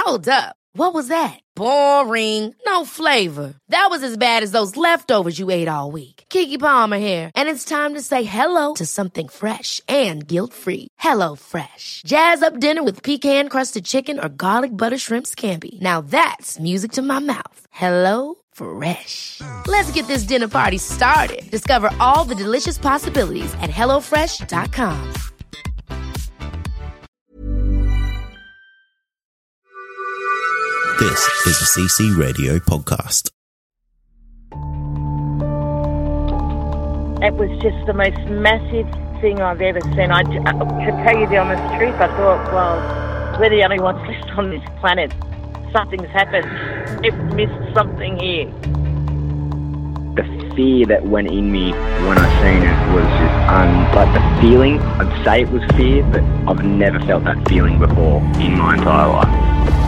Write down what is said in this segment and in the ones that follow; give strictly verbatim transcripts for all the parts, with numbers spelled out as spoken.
Hold up. What was that? Boring. No flavor. That was as bad as those leftovers you ate all week. Keke Palmer here, and it's time to say hello to something fresh and guilt-free. Hello Fresh. Jazz up dinner with pecan-crusted chicken or garlic butter shrimp scampi. Now that's music to my mouth. Hello Fresh. Let's get this dinner party started. Discover all the delicious possibilities at hello fresh dot com. This is a C C Radio podcast. It was just the most massive thing I've ever seen. I, to tell you the honest truth, I thought, well, we're the only ones left on this planet. Something's happened. We've missed something here. The fear that went in me when I seen it was just, um, like the feeling, I'd say it was fear, but I've never felt that feeling before in my entire life.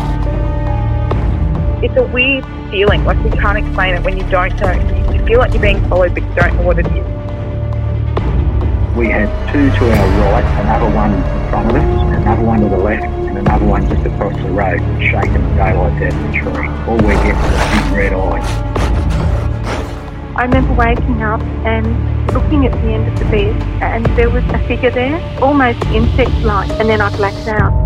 It's a weird feeling, like we can't explain it when you don't know. You feel like you're being followed, but you don't know what it is. We had two to our right, another one in front of us, another one to the left, and another one just across the road, shaking the daylight out of the tree. All we get was a big red eye. I remember waking up and looking at the end of the bed, and there was a figure there, almost insect-like, and then I blacked out.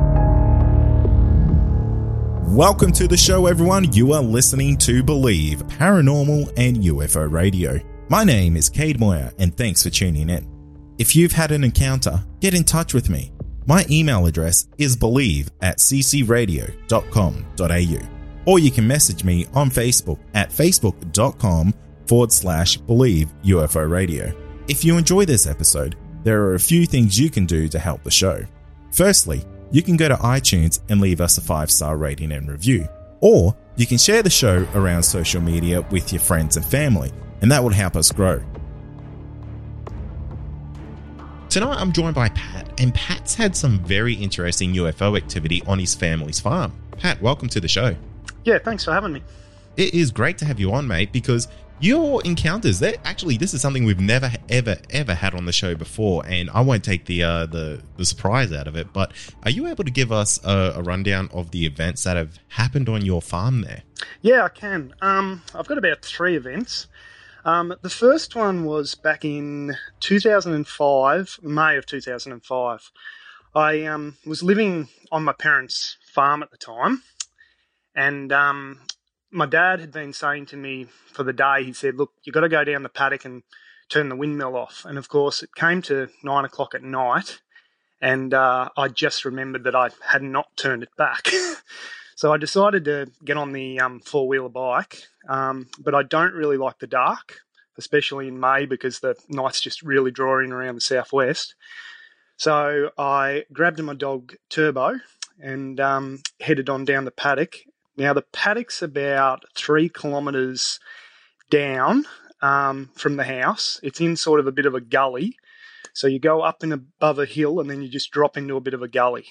Welcome to the show, everyone. You are listening to Believe, Paranormal and U F O Radio. My name is Cade Moyer, and thanks for tuning in. If you've had an encounter, get in touch with me. My email address is believe at c c radio dot com dot a u, or you can message me on Facebook at facebook.com forward slash believe UFO Radio. If you enjoy this episode, there are a few things you can do to help the show. Firstly, you can go to iTunes and leave us a five-star rating and review. Or you can share the show around social media with your friends and family, and that would help us grow. Tonight I'm joined by Pat, and Pat's had some very interesting U F O activity on his family's farm. Pat, welcome to the show. Yeah, thanks for having me. It is great to have you on, mate, because your encounters, they actually, this is something we've never, ever, ever had on the show before, and I won't take the uh, the, the surprise out of it, but are you able to give us a, a rundown of the events that have happened on your farm there? Yeah, I can. Um, I've got about three events. Um, the first one was back in two thousand five, May of two thousand five. I um, was living on my parents' farm at the time, and um, my dad had been saying to me for the day, he said, look, you've got to go down the paddock and turn the windmill off. And, of course, it came to nine o'clock at night, and uh, I just remembered that I had not turned it back. So I decided to get on the um, four-wheeler bike, um, but I don't really like the dark, especially in May because the night's just really drawing around the southwest. So I grabbed my dog Turbo and um, headed on down the paddock. Now, the paddock's about three kilometres down um, from the house. It's in sort of a bit of a gully. So you go up and above a hill and then you just drop into a bit of a gully.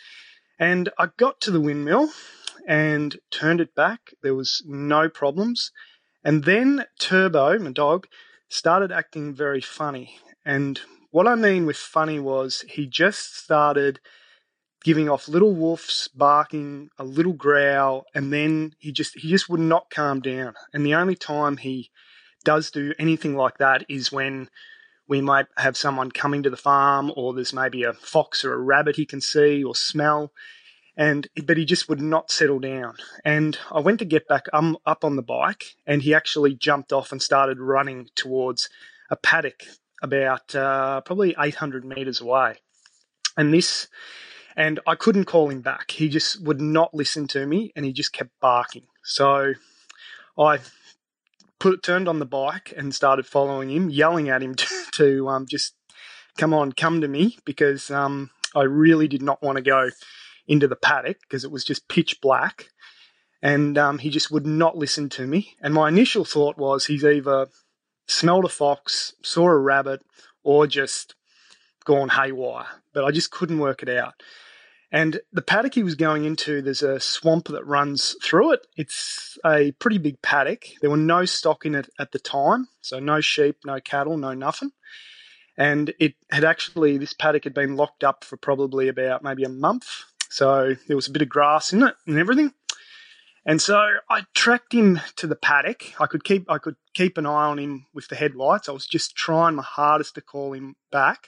And I got to the windmill and turned it back. There was no problems. And then Turbo, my dog, started acting very funny. And what I mean with funny was he just started giving off little woofs, barking, a little growl, and then he just he just would not calm down. And the only time he does do anything like that is when we might have someone coming to the farm, or there's maybe a fox or a rabbit he can see or smell, and but he just would not settle down. And I went to get back um, up on the bike, and he actually jumped off and started running towards a paddock about uh, probably eight hundred metres away. And this... And I couldn't call him back. He just would not listen to me, and he just kept barking. So I put turned on the bike and started following him, yelling at him to, to um, just come on, come to me, because um, I really did not want to go into the paddock because it was just pitch black. And um, he just would not listen to me. And my initial thought was he's either smelled a fox, saw a rabbit, or just gone haywire. But I just couldn't work it out. And the paddock he was going into, there's a swamp that runs through it. It's a pretty big paddock. There were no stock in it at the time, so no sheep, no cattle, no nothing. And it had actually, this paddock had been locked up for probably about maybe a month. So there was a bit of grass in it and everything. And so I tracked him to the paddock. I could keep I could keep an eye on him with the headlights. I was just trying my hardest to call him back.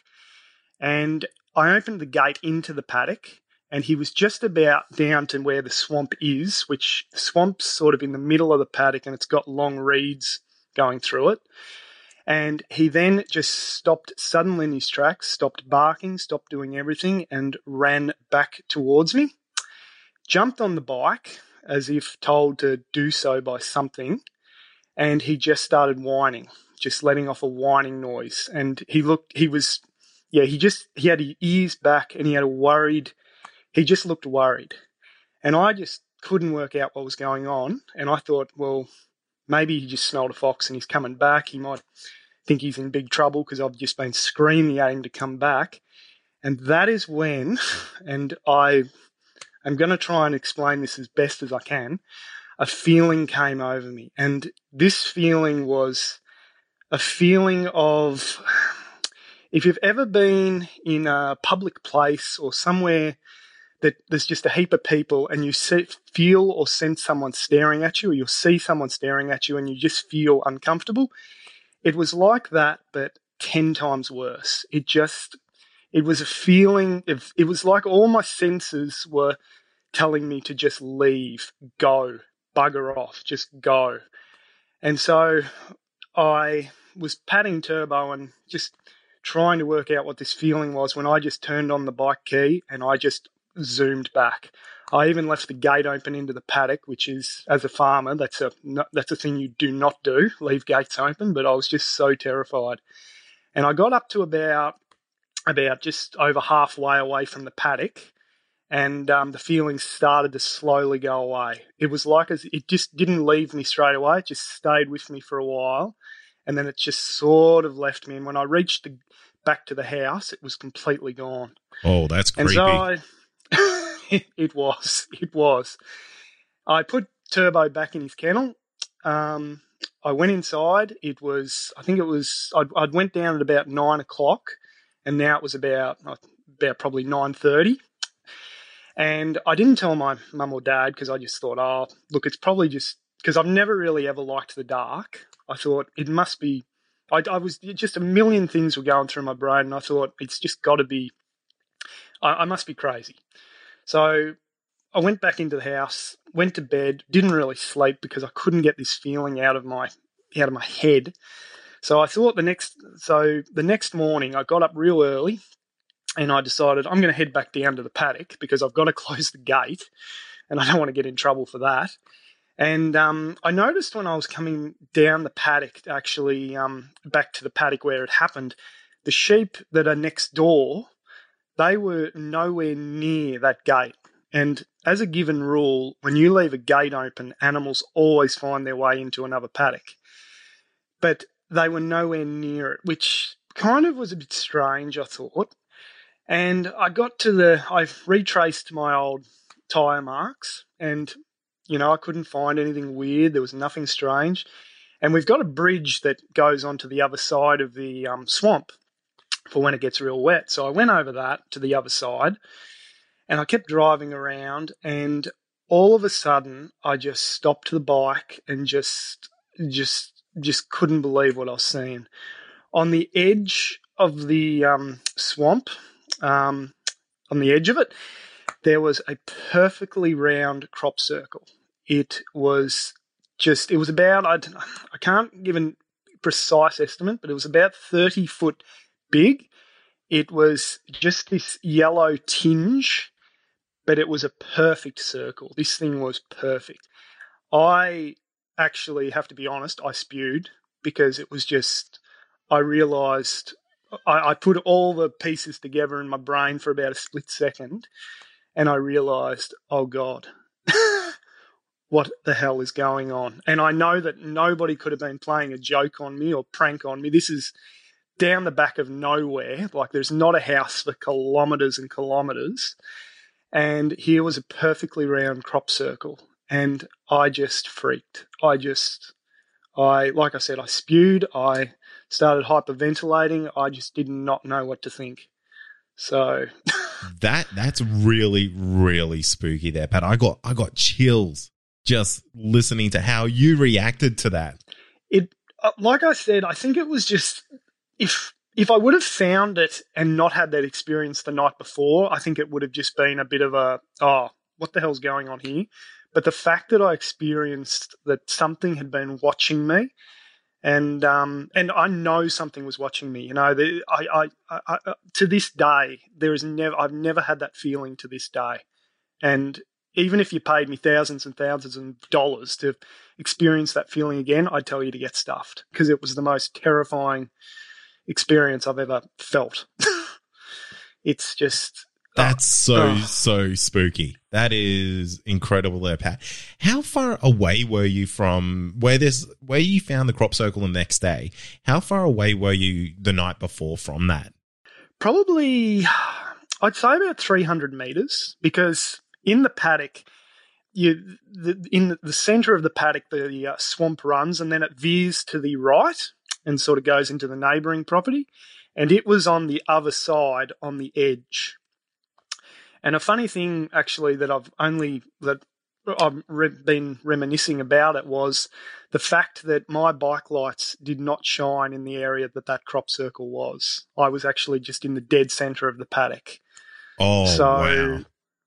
And I opened the gate into the paddock, and he was just about down to where the swamp is, which the swamp's sort of in the middle of the paddock, and it's got long reeds going through it. And he then just stopped suddenly in his tracks, stopped barking, stopped doing everything, and ran back towards me, jumped on the bike as if told to do so by something, and he just started whining, just letting off a whining noise. And he looked, he was, yeah, he just, he had his ears back, and he had a worried, he just looked worried. And I just couldn't work out what was going on, and I thought, well, maybe he just smelled a fox and he's coming back. He might think he's in big trouble because I've just been screaming at him to come back. And that is when, and I am going to try and explain this as best as I can, a feeling came over me. And this feeling was a feeling of, if you've ever been in a public place or somewhere that there's just a heap of people and you see, feel or sense someone staring at you, or you'll see someone staring at you and you just feel uncomfortable. It was like that, but ten times worse. It just, it was a feeling of, it was like all my senses were telling me to just leave, go, bugger off, just go. And so I was patting turbo and just trying to work out what this feeling was when I just turned on the bike key and I just zoomed back. I even left the gate open into the paddock, which is, as a farmer, that's a that's a thing you do not do, leave gates open, but I was just so terrified. And I got up to about about just over halfway away from the paddock, and um, the feelings started to slowly go away. It was like as it just didn't leave me straight away, it just stayed with me for a while, and then it just sort of left me. And when I reached the, back to the house, it was completely gone. Oh, that's creepy. And so I... it, it was. It was. I put Turbo back in his kennel. Um, I went inside. It was, I think it was, I'd, I'd went down at about nine o'clock, and now it was about, about probably nine thirty. And I didn't tell my mum or dad because I just thought, oh, look, it's probably just, because I've never really ever liked the dark. I thought it must be, I, I was, just a million things were going through my brain, and I thought it's just got to be, I, I must be crazy. So I went back into the house, went to bed, didn't really sleep because I couldn't get this feeling out of my out of my head. So I thought the next so the next morning I got up real early, and I decided I'm going to head back down to the paddock because I've got to close the gate, and I don't want to get in trouble for that. And um, I noticed when I was coming down the paddock, actually um, back to the paddock where it happened, the sheep that are next door, they were nowhere near that gate. And as a given rule, when you leave a gate open, animals always find their way into another paddock. But they were nowhere near it, which kind of was a bit strange, I thought. And I got to the, I retraced my old tyre marks, and, you know, I couldn't find anything weird. There was nothing strange. And we've got a bridge that goes onto the other side of the um, swamp for when it gets real wet. So I went over that to the other side, and I kept driving around, and all of a sudden I just stopped the bike and just just just couldn't believe what I was seeing. On the edge of the um, swamp, um, on the edge of it, there was a perfectly round crop circle. It was just, it was about, I, I can't give a precise estimate, but it was about thirty foot big. It was just this yellow tinge, but it was a perfect circle. This thing was perfect. I actually have to be honest, I spewed because it was just, I realised, I, I put all the pieces together in my brain for about a split second, and I realised, oh God, what the hell is going on? And I know that nobody could have been playing a joke on me or prank on me. This is down the back of nowhere. Like, there's not a house for kilometres and kilometres. And here was a perfectly round crop circle. And I just freaked. I just, I, like I said, I spewed. I started hyperventilating. I just did not know what to think. So That that's really, really spooky there, Pat. I got I got chills just listening to how you reacted to that. It, uh, like I said, I think it was just if if I would have found it and not had that experience the night before, I think it would have just been a bit of a, oh, what the hell's going on here? But the fact that I experienced that something had been watching me, and um, and I know something was watching me. You know, the, I, I, I, I to this day there is never I've never had that feeling to this day, and even if you paid me thousands and thousands of dollars to experience that feeling again, I'd tell you to get stuffed because it was the most terrifying experience I've ever felt. It's just that's so oh. so spooky. That is incredible there, Pat. How far away were you from where this where you found the crop circle the next day? How far away were you the night before from that? Probably, I'd say about three hundred meters, because in the paddock, you the, in the center of the paddock, the uh, swamp runs, and then it veers to the right and sort of goes into the neighbouring property, and it was on the other side on the edge. And a funny thing, actually, that I've only that I've re- been reminiscing about it was the fact that my bike lights did not shine in the area that that crop circle was. I was actually just in the dead centre of the paddock. Oh, so wow.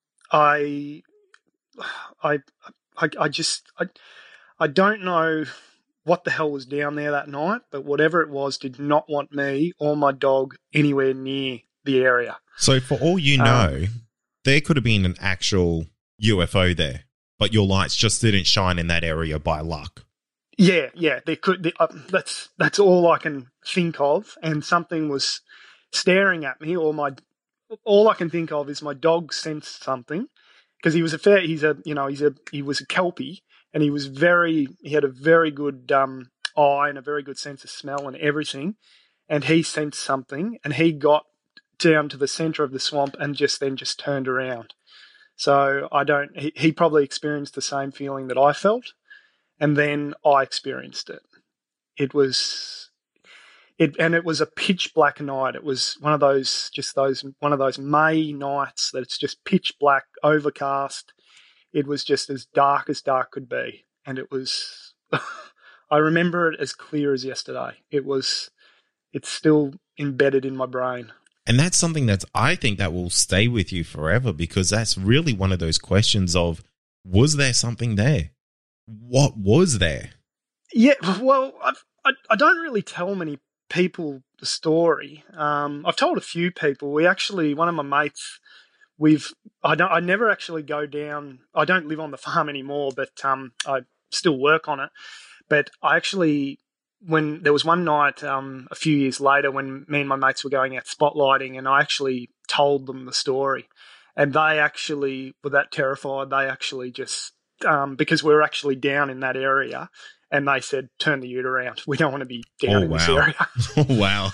I, I, I, I just I, I don't know what the hell was down there that night, but whatever it was did not want me or my dog anywhere near the area. So for all you know, um, there could have been an actual U F O there, but your lights just didn't shine in that area by luck. Yeah, yeah, there could. There, uh, that's that's all I can think of, and something was staring at me, or my all I can think of is my dog sensed something, because he was a fair. He's a you know he's a he was a Kelpie. And he was very, he had a very good um, eye and a very good sense of smell and everything. And he sensed something, and he got down to the centre of the swamp and just then just turned around. So I don't, he, he probably experienced the same feeling that I felt. And then I experienced it. It was, it, and it was a pitch black night. It was one of those, just those, one of those May nights that it's just pitch black, overcast. It was just as dark as dark could be. And it was, I remember it as clear as yesterday. It was, it's still embedded in my brain. And that's something that I think that will stay with you forever, because that's really one of those questions of, was there something there? What was there? Yeah, well, I've, I I don't really tell many people the story. Um, I've told a few people. We actually, one of my mates, We've I don't I never actually go down. I don't live on the farm anymore, but um, I still work on it. But I actually, when there was one night um, a few years later when me and my mates were going out spotlighting, and I actually told them the story, and they actually were that terrified. They actually just um, because we were actually down in that area, and they said, "Turn the ute around. We don't want to be down oh, in wow. this area." Oh wow.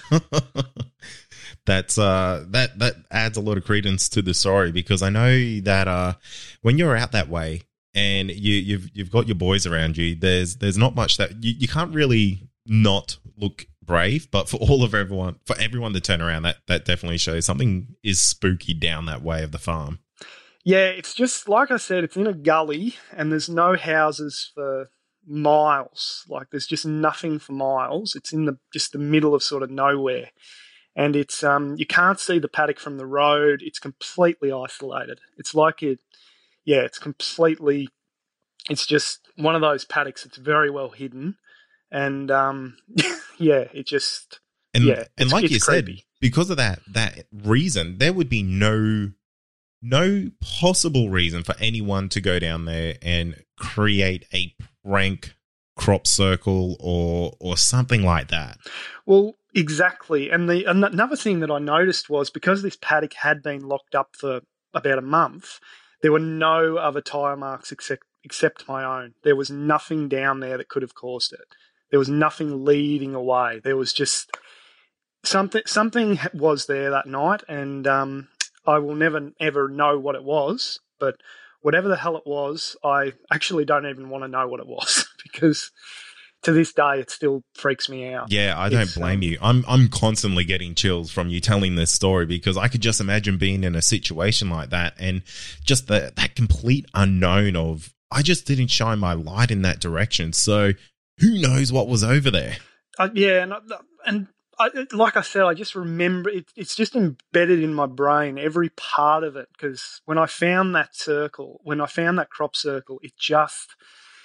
That's uh that that adds a lot of credence to the story, because I know that uh when you're out that way and you you've you've got your boys around you, there's there's not much that you, you can't really not look brave, but for all of everyone for everyone to turn around, that that definitely shows something is spooky down that way of the farm. Yeah, it's just like I said, it's in a gully and there's no houses for miles. Like there's just nothing for miles. It's in the just the middle of sort of nowhere. And it's um you can't see the paddock from the road. It's completely isolated. It's like it, yeah, it's completely, it's just one of those paddocks that's very well hidden. And um yeah, it just, and, yeah. And like you creepy. said, because of that that reason, there would be no no possible reason for anyone to go down there and create a prank crop circle or or something like that. Well, exactly. And the another thing that I noticed was, because this paddock had been locked up for about a month, there were no other tyre marks except except my own. There was nothing down there that could have caused it. There was nothing leading away. There was just something something was there that night, and um, I will never ever know what it was, but whatever the hell it was, I actually don't even want to know what it was, because to this day, it still freaks me out. Yeah, I don't It's, blame um, you. I'm I'm constantly getting chills from you telling this story because I could just imagine being in a situation like that and just the, that complete unknown of, I just didn't shine my light in that direction. So who knows what was over there? Uh, yeah, and, and I, like I said, I just remember it, it's just embedded in my brain, every part of it. Because when I found that circle, when I found that crop circle, it just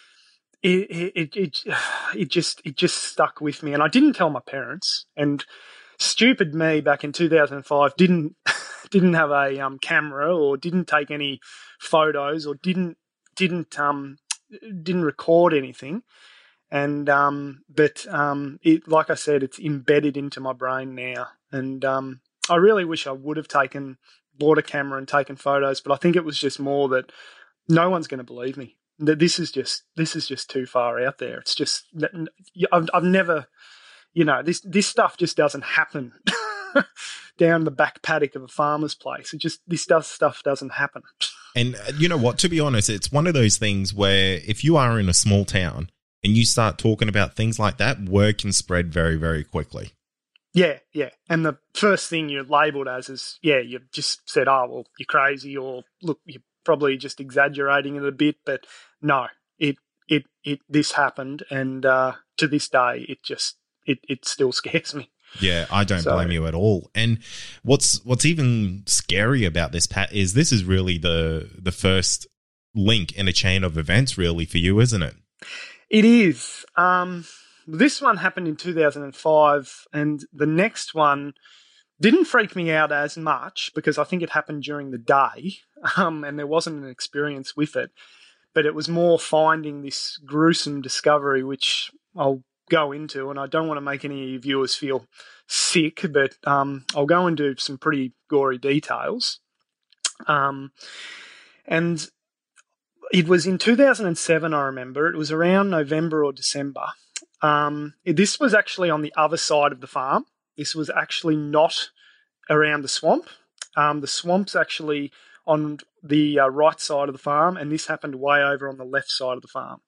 it it it it, it just it just stuck with me. And I didn't tell my parents. And stupid me back in two thousand five didn't didn't have a um, camera or didn't take any photos or didn't didn't um didn't record anything. And, um, but, um, it, like I said, it's embedded into my brain now. And, um, I really wish I would have taken, bought a camera and taken photos, but I think it was just more that no one's going to believe me. That this is just, this is just too far out there. It's just, I've, I've never, you know, this, this stuff just doesn't happen down the back paddock of a farmer's place. It just, this does, stuff doesn't happen. And uh, you know what, to be honest, it's one of those things where if you are in a small town, and you start talking about things like that, word can spread very, very quickly. Yeah, yeah. And the first thing you're labelled as is, yeah, you've just said, oh, well, you're crazy, or look, you're probably just exaggerating it a bit. But no, it, it, it, this happened. And uh, to this day, it just, it, it still scares me. Yeah, I don't So- blame you at all. And what's what's even scary about this, Pat, is this is really the the first link in a chain of events, really, for you, isn't it? It is. Um, this one happened in two thousand five, and the next one didn't freak me out as much because I think it happened during the day, um, and there wasn't an experience with it. But it was more finding this gruesome discovery, which I'll go into, and I don't want to make any viewers feel sick, but um, I'll go into some pretty gory details. Um, and it was in two thousand seven, I remember. It was around November or December. Um, this was actually on the other side of the farm. This was actually not around the swamp. Um, the swamp's actually on the uh, right side of the farm, and this happened way over on the left side of the farm.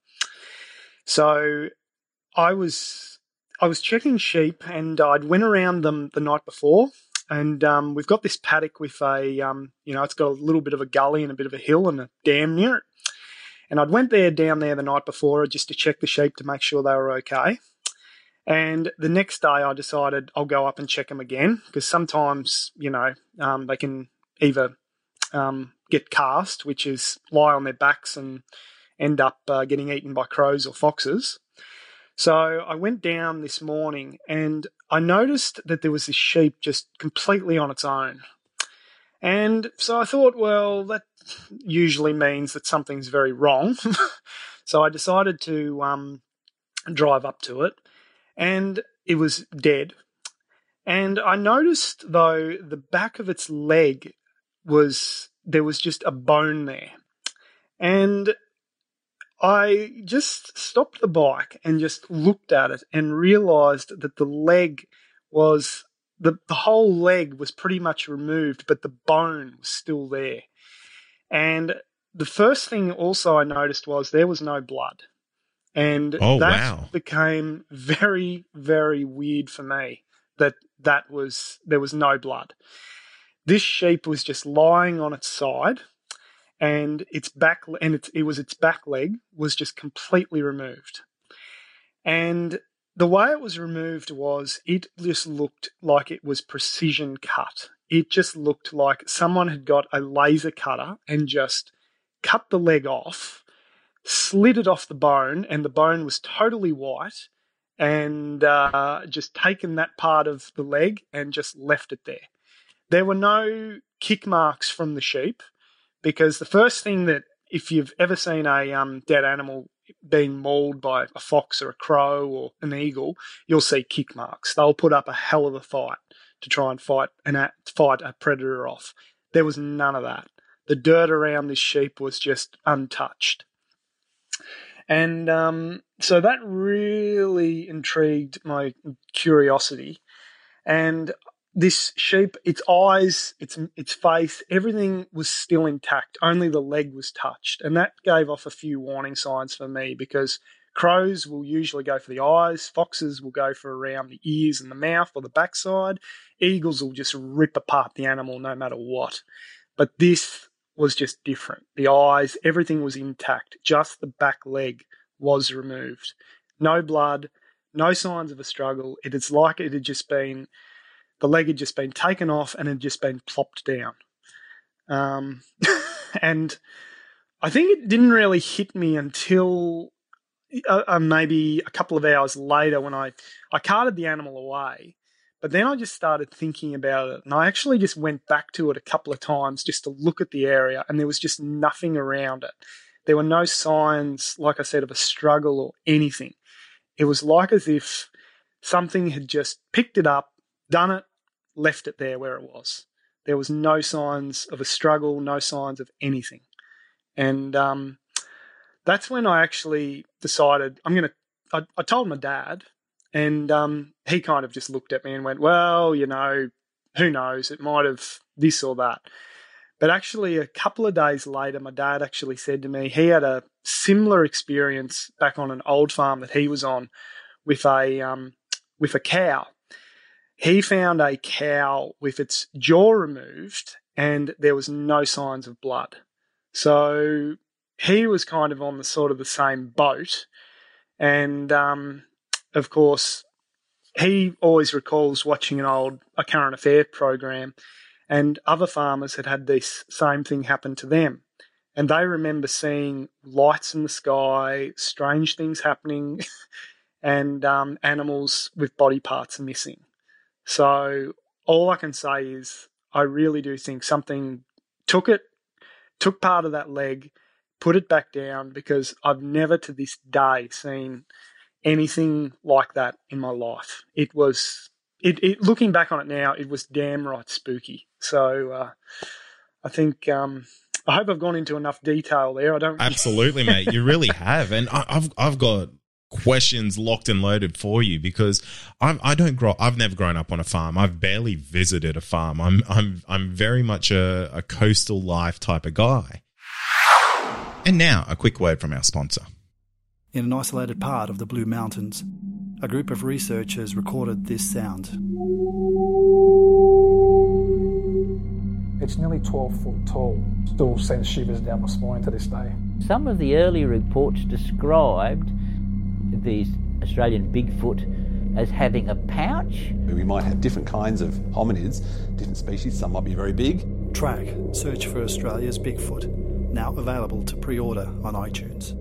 So I was I was checking sheep, and I'd went around them the night before, and um, we've got this paddock with a um, you know, it's got a little bit of a gully and a bit of a hill and a dam near it. And I'd went there down there the night before just to check the sheep to make sure they were okay. And the next day I decided I'll go up and check them again because sometimes, you know, um, they can either um, get cast, which is lie on their backs and end up uh, getting eaten by crows or foxes. So I went down this morning and I noticed that there was this sheep just completely on its own. And so I thought, well, that usually means that something's very wrong. So I decided to um, drive up to it, and it was dead. And I noticed, though, the back of its leg was, there was just a bone there. And I just stopped the bike and just looked at it and realised that the leg was, the, the whole leg was pretty much removed, but the bone was still there. And the first thing also I noticed was there was no blood. And Oh, that wow. became very, very weird for me that that was, there was no blood. This sheep was just lying on its side, and its back, and it, it was its back leg was just completely removed. And the way it was removed was it just looked like it was precision cut. It just looked like someone had got a laser cutter and just cut the leg off, slid it off the bone, and the bone was totally white, and uh, just taken that part of the leg and just left it there. There were no kick marks from the sheep, because the first thing that, if you've ever seen a um, dead animal being mauled by a fox or a crow or an eagle, you'll see kick marks. They'll put up a hell of a fight to try and fight and fight a predator off. There was none of that. The dirt around this sheep was just untouched. And um, so that really intrigued my curiosity. And this sheep, its eyes, its its face, everything was still intact. Only the leg was touched. And that gave off a few warning signs for me, because Crows will usually go for the eyes. Foxes will go for around the ears and the mouth or the backside. Eagles will just rip apart the animal no matter what. But this was just different. The eyes, everything was intact. Just the back leg was removed. No blood, no signs of a struggle. It is like it had just been, the leg had just been taken off and had just been plopped down. Um, and I think it didn't really hit me until uh, uh, maybe a couple of hours later when I, I carted the animal away. But then I just started thinking about it, and I actually just went back to it a couple of times just to look at the area, and there was just nothing around it. There were no signs, like I said, of a struggle or anything. It was like as if something had just picked it up, done it, left it there where it was. There was no signs of a struggle, no signs of anything. And um, that's when I actually decided I'm going to, I, I told my dad, and um, he kind of just looked at me and went, well, you know, who knows? It might have this or that. But actually a couple of days later, my dad actually said to me he had a similar experience back on an old farm that he was on with a um, with a cow. He found a cow with its jaw removed and there was no signs of blood. So he was kind of on the sort of the same boat. And, um, of course, he always recalls watching an old A Current Affair program, and other farmers had had this same thing happen to them. And they remember seeing lights in the sky, strange things happening, and um, animals with body parts missing. So all I can say is I really do think something took it, took part of that leg, put it back down, because I've never to this day seen anything like that in my life. It was, it, it looking back on it now, it was damn right spooky. So uh, I think, um, I hope I've gone into enough detail there. I don't Absolutely, mate. You really have, and I, I've I've got questions locked and loaded for you because I'm I don't grow. I've never grown up on a farm. I've barely visited a farm. I'm I'm I'm very much a, a coastal life type of guy. And now a quick word from our sponsor. In an isolated part of the Blue Mountains, a group of researchers recorded this sound. It's nearly twelve foot tall. Still sends shivers down my spine to this day. Some of the early reports described the Australian Bigfoot as having a pouch. We might have different kinds of hominids, different species. Some might be very big. Track, search for Australia's Bigfoot. Now available to pre-order on iTunes.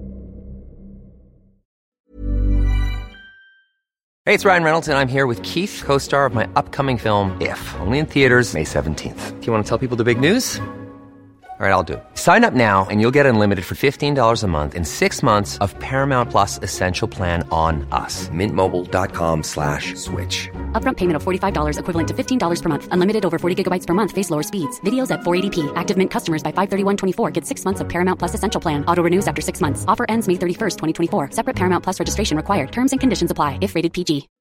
Hey, it's Ryan Reynolds, and I'm here with Keith, co-star of my upcoming film, If, only in theaters May seventeenth. Do you want to tell people the big news? All right, I'll do it. Sign up now and you'll get unlimited for fifteen dollars a month and six months of Paramount Plus Essential Plan on us. Mint Mobile dot com slash switch. Upfront payment of forty-five dollars equivalent to fifteen dollars per month. Unlimited over forty gigabytes per month. Face lower speeds. Videos at four eighty p. Active Mint customers by five thirty-one twenty-four get six months of Paramount Plus Essential Plan. Auto renews after six months. Offer ends May thirty-first, twenty twenty-four. Separate Paramount Plus registration required. Terms and conditions apply if rated P G.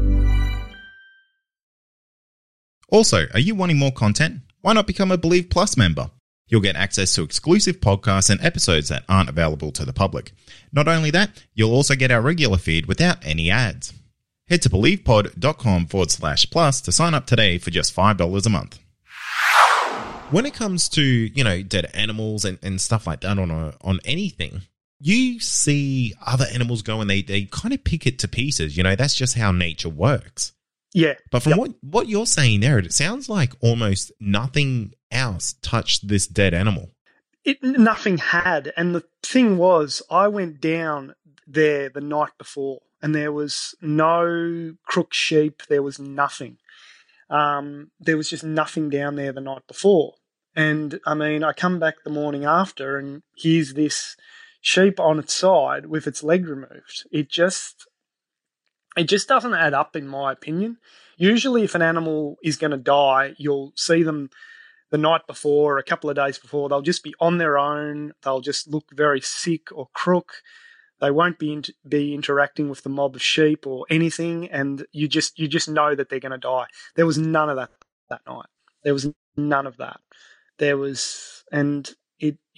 Also, are you wanting more content? Why not become a Believe Plus member? You'll get access to exclusive podcasts and episodes that aren't available to the public. Not only that, you'll also get our regular feed without any ads. Head to believepod.com forward slash plus to sign up today for just five dollars a month. When it comes to, you know, dead animals and, and stuff like that on a, on anything, you see other animals go and they, they kind of pick it to pieces. You know, that's just how nature works. Yeah. But from yep. what, what you're saying there, it sounds like almost nothing else touched this dead animal. It nothing had. And the thing was, I went down there the night before and there was no crook sheep. There was nothing. Um, there was just nothing down there the night before. And, I mean, I come back the morning after and here's this sheep on its side with its leg removed. It just... It just doesn't add up, in my opinion. Usually if an animal is going to die, you'll see them the night before or a couple of days before. They'll just be on their own. They'll just look very sick or crook. They won't be in, be interacting with the mob of sheep or anything, and you just you just know that they're going to die. There was none of that that night. There was none of that. There was, and it it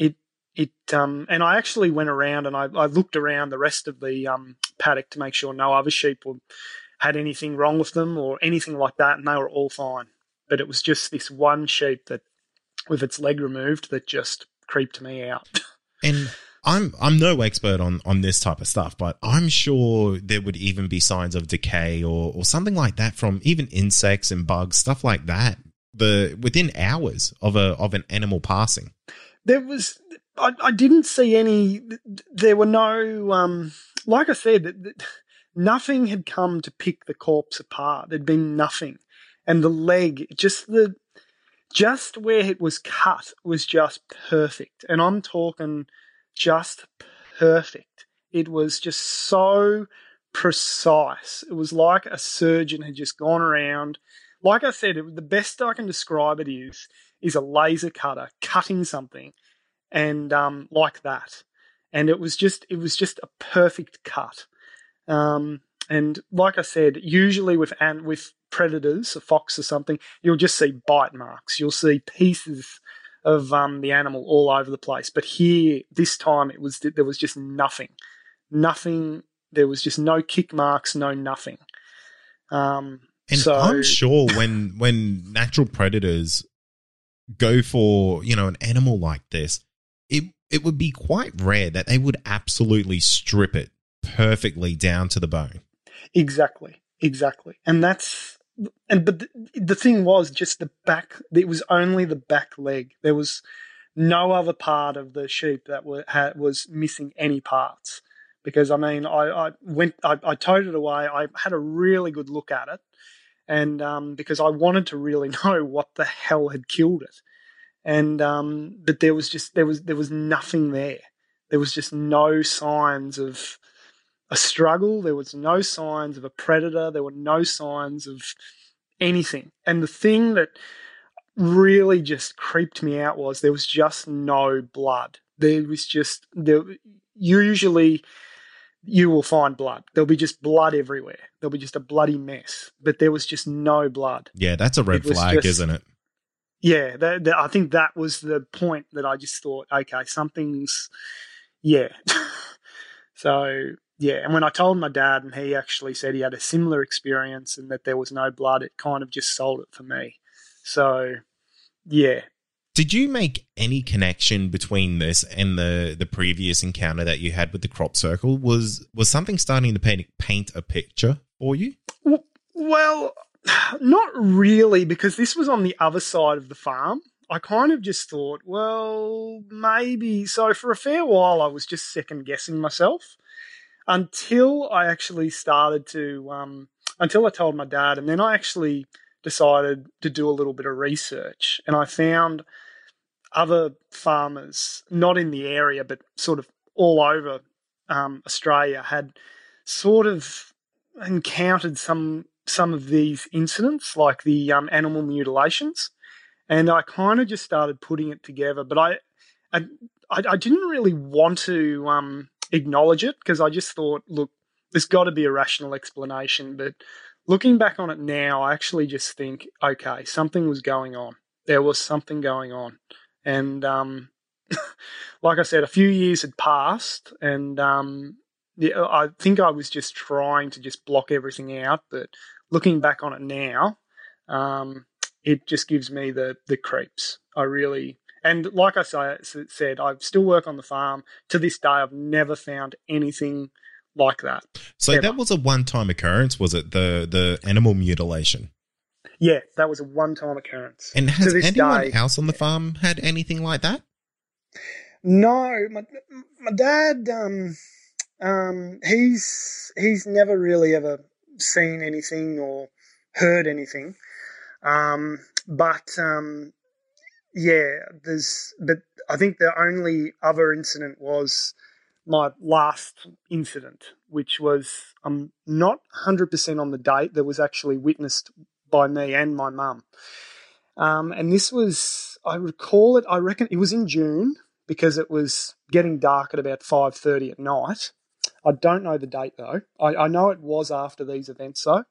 it um, and I actually went around and I, I looked around the rest of the um, paddock to make sure no other sheep were, had anything wrong with them or anything like that, and they were all fine. But it was just this one sheep that, with its leg removed, that just creeped me out. And I'm I'm no expert on, on this type of stuff, but I'm sure there would even be signs of decay or, or something like that from even insects and bugs, stuff like that, the within hours of a of an animal passing. There was, I, I didn't see any. There were no, um, like I said, nothing had come to pick the corpse apart. There'd been nothing, and the leg, just the, just where it was cut, was just perfect. And I'm talking. Just perfect. It was just so precise. It was like a surgeon had just gone around. Like I said, it, the best I can describe it is is a laser cutter cutting something, and um, like that. And it was just it was just a perfect cut. Um, and like I said, usually with and with predators, a fox or something, you'll just see bite marks. You'll see pieces of um, the animal all over the place. But here, this time, it was there was just nothing. Nothing. There was just no kick marks, no nothing. Um, and so, I'm sure when when natural predators go for, you know, an animal like this, it it would be quite rare that they would absolutely strip it perfectly down to the bone. Exactly. Exactly. And that's... And but the, the thing was just the back. It was only the back leg. There was no other part of the sheep that were had, was missing any parts. Because I mean, I, I went, I, I towed it away. I had a really good look at it, and um, because I wanted to really know what the hell had killed it. And um, but there was just there was there was nothing there. There was just no signs of a struggle. There was no signs of a predator. There were no signs of anything. And the thing that really just creeped me out was there was just no blood. There was just, there, usually you will find blood. There'll be just blood everywhere. There'll be just a bloody mess. But there was just no blood. Yeah, that's a red flag, just, isn't it? Yeah, that, that, I think that was the point that I just thought, okay, something's, yeah. So... Yeah, and when I told my dad and he actually said he had a similar experience and that there was no blood, it kind of just sold it for me. So, yeah. Did you make any connection between this and the, the previous encounter that you had with the crop circle? Was was something starting to paint, paint a picture for you? Well, not really, because this was on the other side of the farm. I kind of just thought, well, maybe. So for a fair while, I was just second-guessing myself. Until I actually started to, um, until I told my dad, and then I actually decided to do a little bit of research, and I found other farmers, not in the area, but sort of all over um, Australia, had sort of encountered some some of these incidents, like the um, animal mutilations, and I kind of just started putting it together. But I, I, I didn't really want to. Um, acknowledge it because I just thought, look, there's got to be a rational explanation. But looking back on it now, I actually just think, okay, something was going on. There was something going on. And um, like I said, a few years had passed, and um, yeah, I think I was just trying to just block everything out. But looking back on it now, um, it just gives me the the creeps. I really... And like I say, said, I still work on the farm. To this day, I've never found anything like that. So ever. That was a one-time occurrence, was it? The the animal mutilation? Yeah, that was a one-time occurrence. And has anyone day, else on the farm had anything like that? No, my my dad, um, um, he's he's never really ever seen anything or heard anything. Um, but um. Yeah, there's, but I think the only other incident was my last incident, which was, I'm not one hundred percent on the date, that was actually witnessed by me and my mum. Um, and this was, I recall it, I reckon it was in June, because it was getting dark at about five thirty at night. I don't know the date though. I, I know it was after these events though.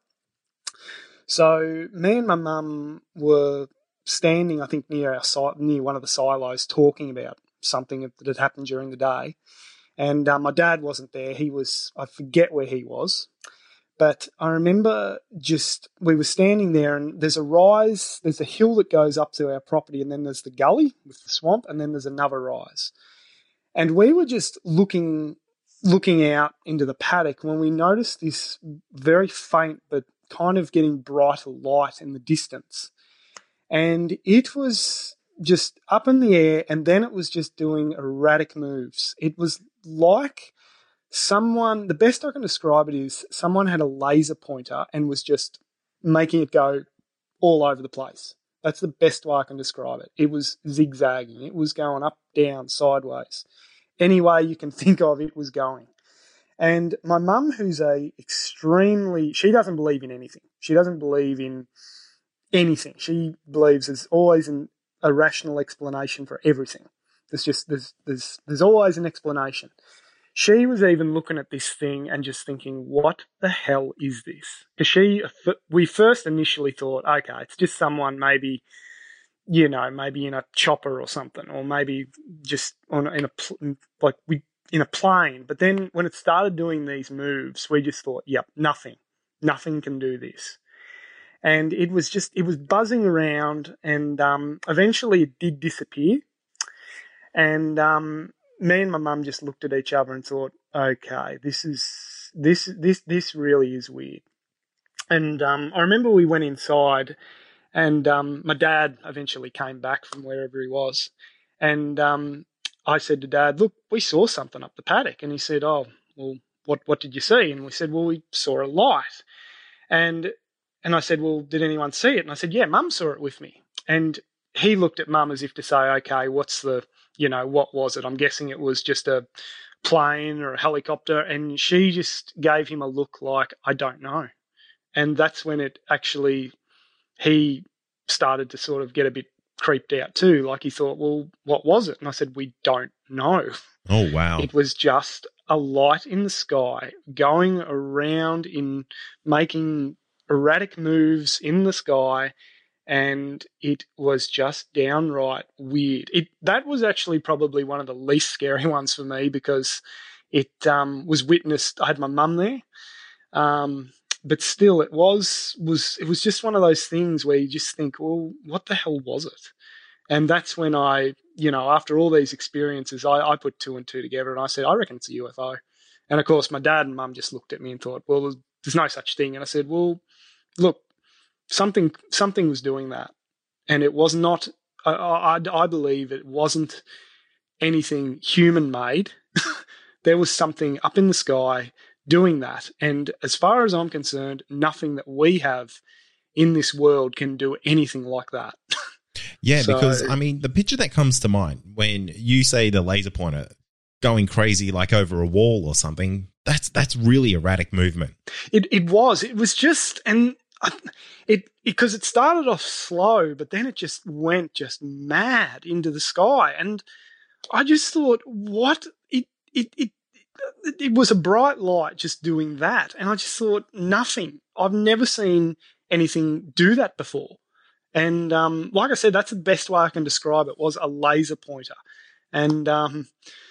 So me and my mum were standing, I think, near our si- near one of the silos talking about something that had happened during the day. And uh, my dad wasn't there. He was, I forget where he was. But I remember just, we were standing there and there's a rise, there's a hill that goes up to our property, and then there's the gully with the swamp, and then there's another rise. And we were just looking looking out into the paddock when we noticed this very faint but kind of getting brighter light in the distance. And it was just up in the air, and then it was just doing erratic moves. It was like someone, the best I can describe it is someone had a laser pointer and was just making it go all over the place. That's the best way I can describe it. It was zigzagging. It was going up, down, sideways. Any way you can think of, it was going. And my mum, who's a extremely, she doesn't believe in anything. She doesn't believe in anything. She believes there's always an, a rational explanation for everything. There's just, there's, there's, there's always an explanation. She was even looking at this thing and just thinking, what the hell is this? Because she, we first initially thought, okay, it's just someone maybe, you know, maybe in a chopper or something, or maybe just on in a like we in a plane. But then when it started doing these moves, we just thought, yep, nothing, nothing can do this. And it was just, it was buzzing around, and um, eventually it did disappear. And um, me and my mum just looked at each other and thought, okay, this is this this this really is weird. And um, I remember we went inside. And um, my dad eventually came back from wherever he was. And um, I said to Dad, look, we saw something up the paddock. And he said, oh, well, what what did you see? And we said, well, we saw a light. And and I said, well, did anyone see it? And I said, yeah, Mum saw it with me. And he looked at Mum as if to say, okay, what's the, you know, what was it? I'm guessing it was just a plane or a helicopter. And she just gave him a look like, I don't know. And that's when it actually... he started to sort of get a bit creeped out too. Like he thought, well, what was it? And I said, we don't know. Oh, wow. It was just a light in the sky going around in making erratic moves in the sky, and it was just downright weird. It That was actually probably one of the least scary ones for me because it um, was witnessed. I had my mum there. Um But still, it was was it was just one of those things where you just think, well, what the hell was it? And that's when I, you know, after all these experiences, I, I put two and two together, and I said, I reckon it's a U F O. And of course, my dad and mum just looked at me and thought, well, there's, there's no such thing. And I said, well, look, something something was doing that, and it was not. I, I, I believe it wasn't anything human made. There was something up in the sky doing that. And as far as I'm concerned, nothing that we have in this world can do anything like that. Yeah, so, because, I mean, the picture that comes to mind when you say the laser pointer going crazy like over a wall or something, that's that's really erratic movement. It it was. It was just, and it because it, it started off slow, but then it just went just mad into the sky. And I just thought, what? It it it It was a bright light just doing that. And I just thought, nothing. I've never seen anything do that before. And um, like I said, that's the best way I can describe it, was a laser pointer. And, um,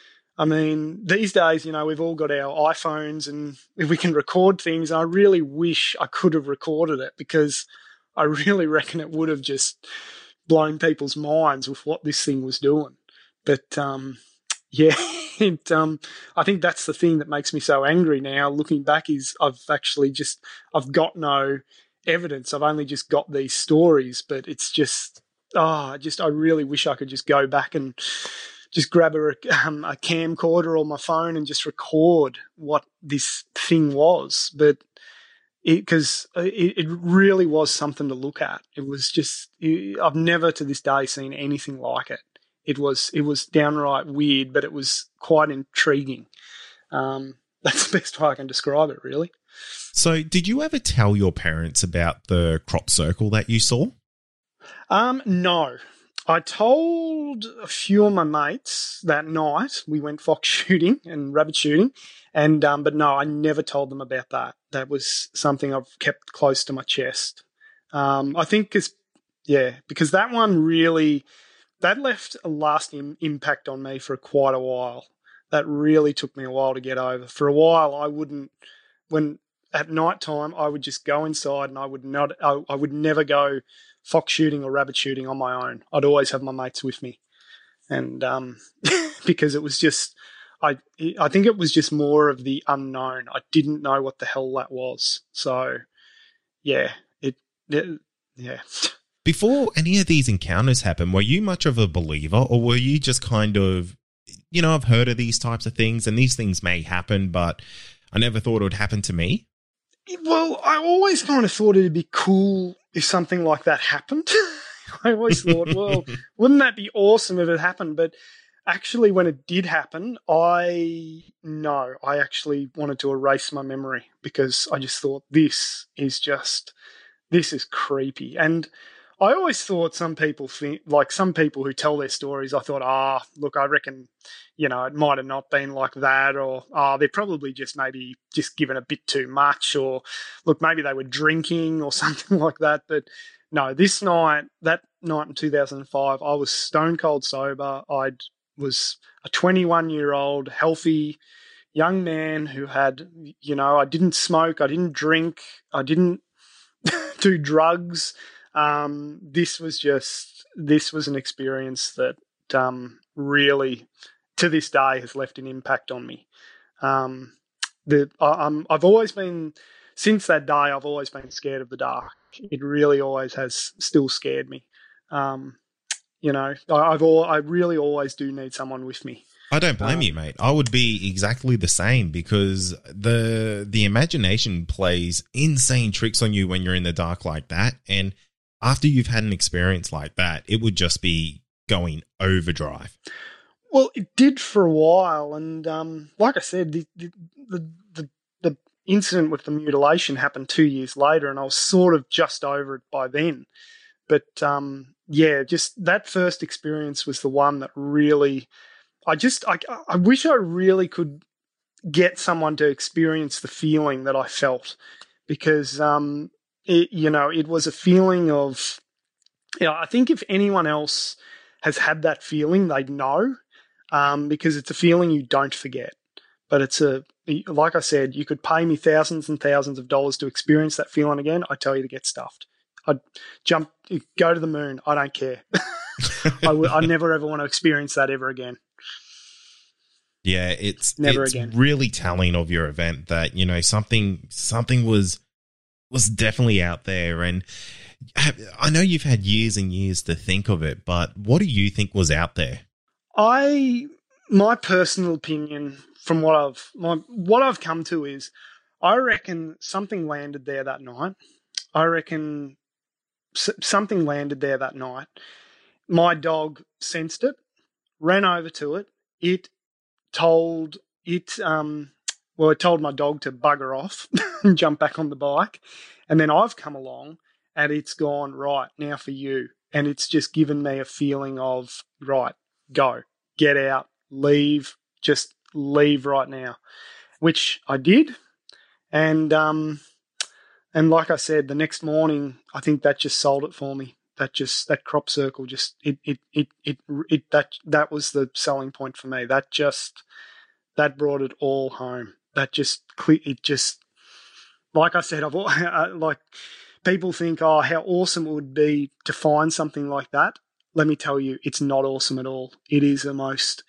I mean, these days, you know, we've all got our iPhones and we can record things. I really wish I could have recorded it, because I really reckon it would have just blown people's minds with what this thing was doing. But, um, yeah, it, um, I think that's the thing that makes me so angry now, looking back, is I've actually just, I've got no evidence. I've only just got these stories, but it's just, oh, I just, I really wish I could just go back and just grab a, um, a camcorder or my phone and just record what this thing was. But it, because it, it really was something to look at. It was just, I've never to this day seen anything like it. It was it was downright weird, but it was quite intriguing. Um, that's the best way I can describe it, really. So did you ever tell your parents about the crop circle that you saw? Um, no. I told a few of my mates that night. We went fox shooting and rabbit shooting, and um, but no, I never told them about that. That was something I've kept close to my chest. Um, I think, cause, yeah, because that one really... that left a lasting impact on me for quite a while. That really took me a while to get over. For a while, I wouldn't, when at night time, I would just go inside and I would not, I, I would never go fox shooting or rabbit shooting on my own. I'd always have my mates with me. And um, because it was just, I, I think it was just more of the unknown. I didn't know what the hell that was. So, yeah, it, it yeah. Before any of these encounters happened, were you much of a believer, or were you just kind of, you know, I've heard of these types of things and these things may happen, but I never thought it would happen to me? Well, I always kind of thought it'd be cool if something like that happened. I always thought, well, wouldn't that be awesome if it happened? But actually, when it did happen, I, no, I actually wanted to erase my memory because I just thought this is just, this is creepy. And I always thought some people think, like some people who tell their stories, I thought, ah, oh, look, I reckon, you know, it might have not been like that, or, oh, they're probably just maybe just given a bit too much, or look, maybe they were drinking or something like that. But no, this night, that night in two thousand five, I was stone cold sober. I was a twenty-one-year-old healthy young man who had, you know, I didn't smoke, I didn't drink, I didn't do drugs. Um, this was just, this was an experience that um, really, to this day, has left an impact on me. Um, the I, I'm, I've always been, since that day, I've always been scared of the dark. It really always has still scared me. Um, you know, I, I've all, I really always do need someone with me. I don't blame um, you, mate. I would be exactly the same because the the imagination plays insane tricks on you when you're in the dark like that. And after you've had an experience like that, it would just be going overdrive. Well, it did for a while. And um, like I said, the, the, the, the, the incident with the mutilation happened two years later, and I was sort of just over it by then. But, um, yeah, just that first experience was the one that really, I just, I, I wish I really could get someone to experience the feeling that I felt because, um, It, you know, it was a feeling of, you know, I think if anyone else has had that feeling, they'd know um, because it's a feeling you don't forget. But it's a, like I said, you could pay me thousands and thousands of dollars to experience that feeling again. I tell you to get stuffed. I'd jump, go to the moon. I don't care. I would, I never ever want to experience that ever again. Yeah, it's never it's again. Really telling of your event that, you know, something something was was definitely out there. And I know you've had years and years to think of it, but what do you think was out there? I, my personal opinion from what I've, my, what I've come to is I reckon something landed there that night. I reckon s- something landed there that night. My dog sensed it, ran over to it. It told it, um, Well, I told my dog to bugger off and jump back on the bike. And then I've come along and it's gone, right, now for you. And it's just given me a feeling of, right, go, get out, leave, just leave right now, which I did. And, um, and like I said, the next morning, I think that just sold it for me. That just, that crop circle just, it, it, it, it, it that, that was the selling point for me. That just, that brought it all home. That just, it just, like I said, I've like people think, oh, how awesome it would be to find something like that. Let me tell you, it's not awesome at all. It is the most,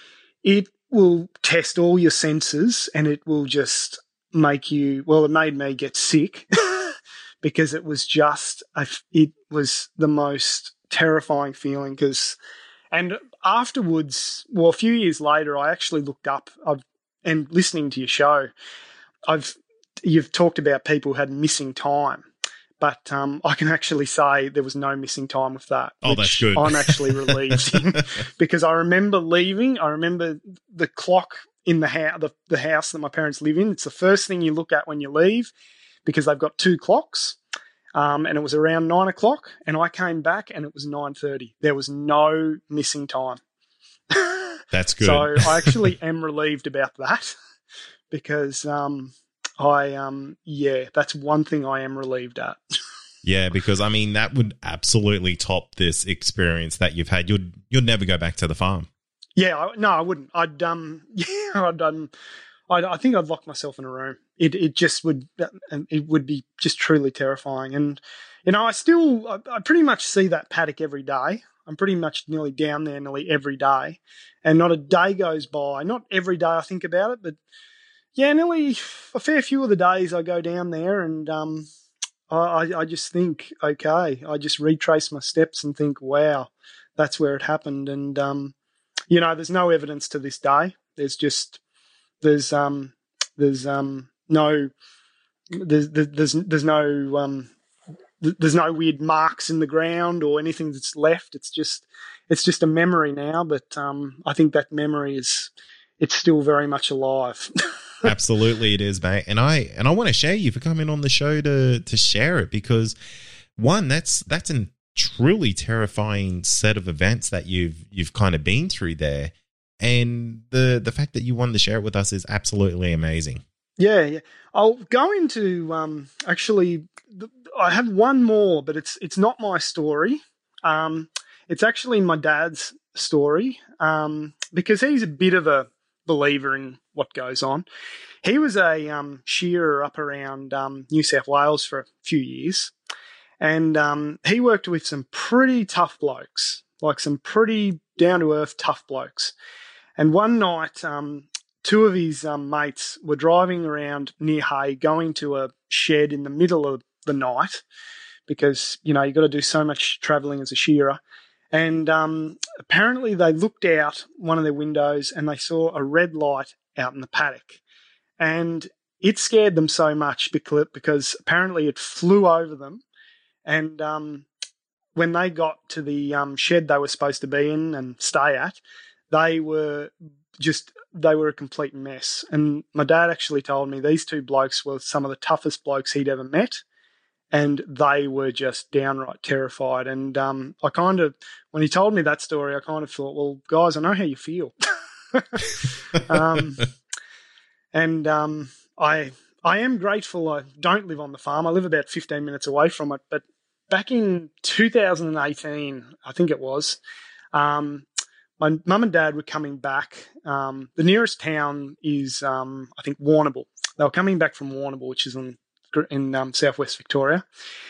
it will test all your senses and it will just make you, well, it made me get sick because it was just, it was the most terrifying feeling because, and afterwards, well, a few years later, I actually looked up, I've, and listening to your show, I've you've talked about people who had missing time, but um, I can actually say there was no missing time with that. Oh, that's good. I'm actually relieved because I remember leaving. I remember the clock in the, ha- the the house that my parents live in. It's the first thing you look at when you leave because they've got two clocks, um, and it was around nine o'clock, and I came back and it was nine thirty. There was no missing time. That's good. So I actually am relieved about that because um, I, um, yeah, that's one thing I am relieved at. Yeah, because I mean that would absolutely top this experience that you've had. You'd you'd never go back to the farm. Yeah, I, no, I wouldn't. I'd um, yeah, I'd um, I, I think I'd lock myself in a room. It it just would it would be just truly terrifying. And you know, I still I, I pretty much see that paddock every day. I'm pretty much nearly down there nearly every day, and not a day goes by. Not every day I think about it, but yeah, nearly a fair few of the days I go down there, and um, I I just think, okay, I just retrace my steps and think, wow, that's where it happened. And um, you know, there's no evidence to this day. There's just there's um there's um no there's there's there's no um there's no weird marks in the ground or anything that's left. It's just it's just a memory now, but um I think that memory is it's still very much alive. Absolutely it is, mate. And I and I want to share you for coming on the show to to share it, because one, that's that's a truly terrifying set of events that you've you've kind of been through there. And the the fact that you wanted to share it with us is absolutely amazing. Yeah, yeah. I'll go into um, actually. I have one more, but it's it's not my story. Um, it's actually my dad's story um, because he's a bit of a believer in what goes on. He was a um, shearer up around um, New South Wales for a few years, and um, he worked with some pretty tough blokes, like some pretty down to earth tough blokes. And one night, um, two of his um, mates were driving around near Hay, going to a shed in the middle of the night because, you know, you've got to do so much travelling as a shearer. And um, apparently they looked out one of their windows and they saw a red light out in the paddock. And it scared them so much because, because apparently it flew over them. And um, when they got to the um, shed they were supposed to be in and stay at, they were just, they were a complete mess. And my dad actually told me these two blokes were some of the toughest blokes he'd ever met. And they were just downright terrified. And um, I kind of, when he told me that story, I kind of thought, well, guys, I know how you feel. um, and um, I I am grateful I don't live on the farm. I live about fifteen minutes away from it. But back in two thousand eighteen, I think it was, um, my mum and dad were coming back. Um, the nearest town is, um, I think, Warrnambool. They were coming back from Warrnambool, which is in, in um, southwest Victoria.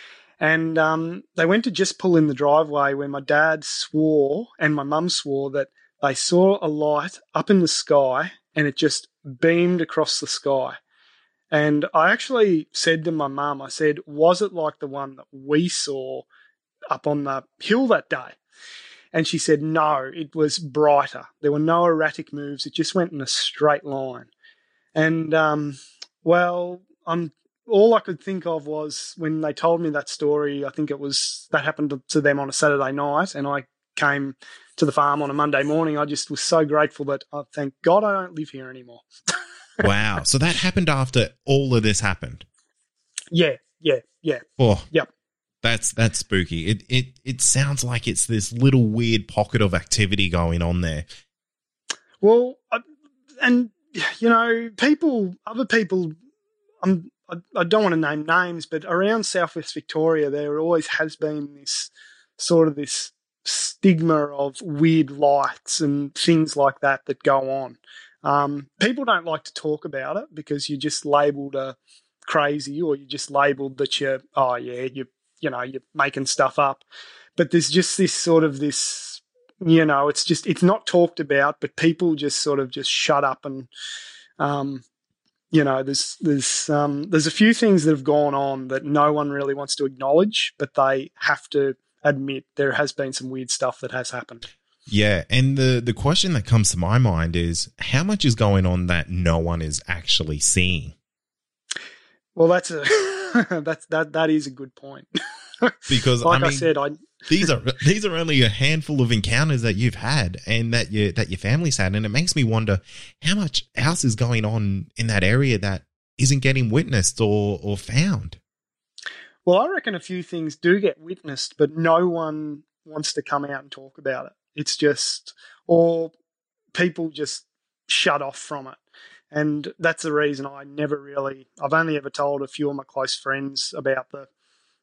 And um, they went to just pull in the driveway when my dad swore and my mum swore that they saw a light up in the sky and it just beamed across the sky. And I actually said to my mum, I said, was it like the one that we saw up on the hill that day? And she said, no, it was brighter. There were no erratic moves. It just went in a straight line. And, um, well, I'm, all I could think of was when they told me that story, I think it was, that happened to them on a Saturday night, and I came to the farm on a Monday morning. I just was so grateful that, oh, thank God I don't live here anymore. Wow. So that happened after all of this happened? Yeah, yeah, yeah. Oh, yep. That's that's spooky. It it it sounds like it's this little weird pocket of activity going on there. Well, I, and you know, people, other people, I'm, I, I don't want to name names, but around Southwest Victoria, there always has been this sort of this stigma of weird lights and things like that that go on. Um, people don't like to talk about it because you're just labelled a crazy, or you're just labelled that you're, oh yeah, you you know, you're making stuff up. But there's just this sort of this, you know, it's just, it's not talked about, but people just sort of just shut up and, um, you know, there's, there's, um, there's a few things that have gone on that no one really wants to acknowledge, but they have to admit there has been some weird stuff that has happened. Yeah, and the, the question that comes to my mind is, how much is going on that no one is actually seeing? Well, that's a that's that that is a good point. Because like I, mean, I said, I these are these are only a handful of encounters that you've had and that you that your family's had, and it makes me wonder how much else is going on in that area that isn't getting witnessed or or found. Well, I reckon a few things do get witnessed, but no one wants to come out and talk about it. It's just, or people just shut off from it. And that's the reason I never really, I've only ever told a few of my close friends about the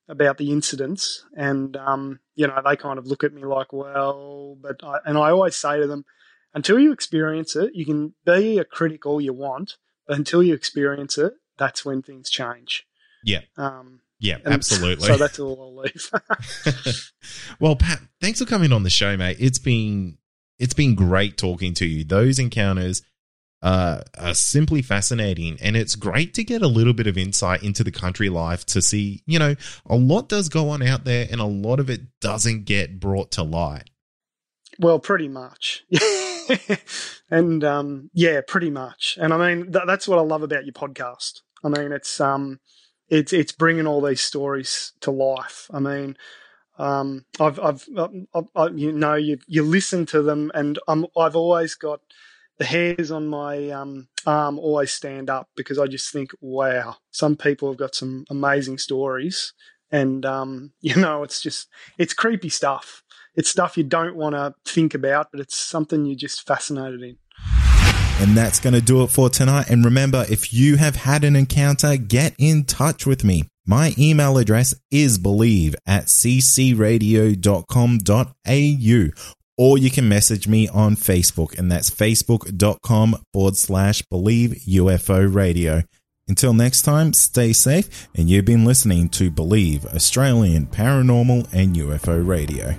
about the incidents, and um, you know, they kind of look at me like, well, but I, and I always say to them, until you experience it, you can be a critic all you want, but until you experience it, that's when things change. Yeah. Um, yeah, absolutely. So that's all I'll leave. Well, Pat, thanks for coming on the show, mate. It's been it's been great talking to you. Those encounters uh, are simply fascinating, and it's great to get a little bit of insight into the country life to see, you know, a lot does go on out there, and a lot of it doesn't get brought to light. Well, pretty much. and um, yeah, pretty much. And I mean, th- that's what I love about your podcast. I mean, it's um, it's it's bringing all these stories to life. I mean, um, I've I've, I've, I've you know you you listen to them, and I'm, I've always got the hairs on my um, arm always stand up because I just think, wow, some people have got some amazing stories, and um, you know, it's just it's creepy stuff. It's stuff you don't want to think about, but it's something you're just fascinated in. And that's going to do it for tonight. And remember, if you have had an encounter, get in touch with me. My email address is believe at c c radio dot com dot a u, or you can message me on Facebook, and that's facebook.com forward slash believe UFO radio. Until next time, stay safe, and you've been listening to Believe Australian Paranormal and U F O Radio.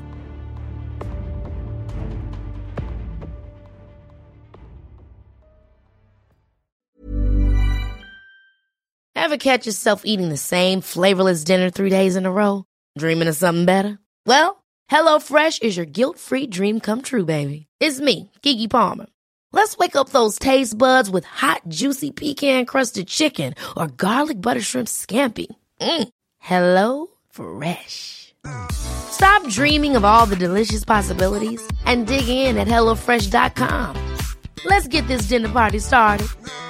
Ever catch yourself eating the same flavorless dinner three days in a row? Dreaming of something better? Well, HelloFresh is your guilt-free dream come true, baby. It's me, Keke Palmer. Let's wake up those taste buds with hot, juicy pecan-crusted chicken or garlic butter shrimp scampi. Mm. Hello Fresh. Stop dreaming of all the delicious possibilities and dig in at hello fresh dot com. Let's get this dinner party started.